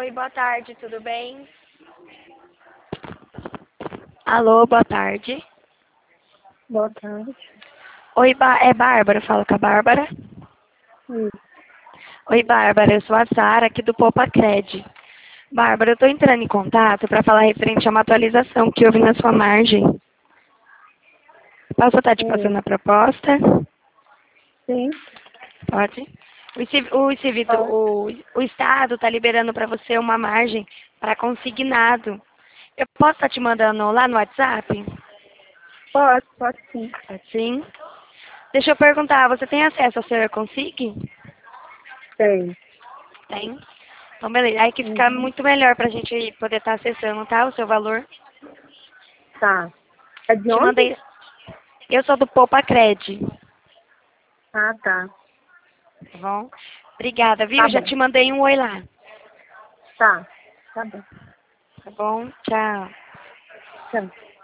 Oi, boa tarde, tudo bem? Alô, boa tarde. Boa tarde. Oi, é Bárbara, fala com a Bárbara. Isso. Oi, Bárbara, eu sou a Sara, aqui do Popacred. Bárbara, eu estou entrando em contato para falar referente a uma atualização que houve na sua margem. Posso estar te passando a proposta? Sim. Pode? O Estado está liberando para você uma margem para consignado. Eu posso estar te mandando lá no WhatsApp? Pode sim. Sim. Deixa eu perguntar, você tem acesso ao seu Consig? Tem. Tem? Então, beleza. Aí que fica Uhum. muito melhor pra gente poder estar acessando, tá? O seu valor. Tá. É de Te onde? mandei. Eu sou do Popacred, Ah, tá. tá bom? Obrigada, Tá viu? Já bom. te mandei um oi lá. Tá. Tá bom. Tá bom? Tchau. Tchau.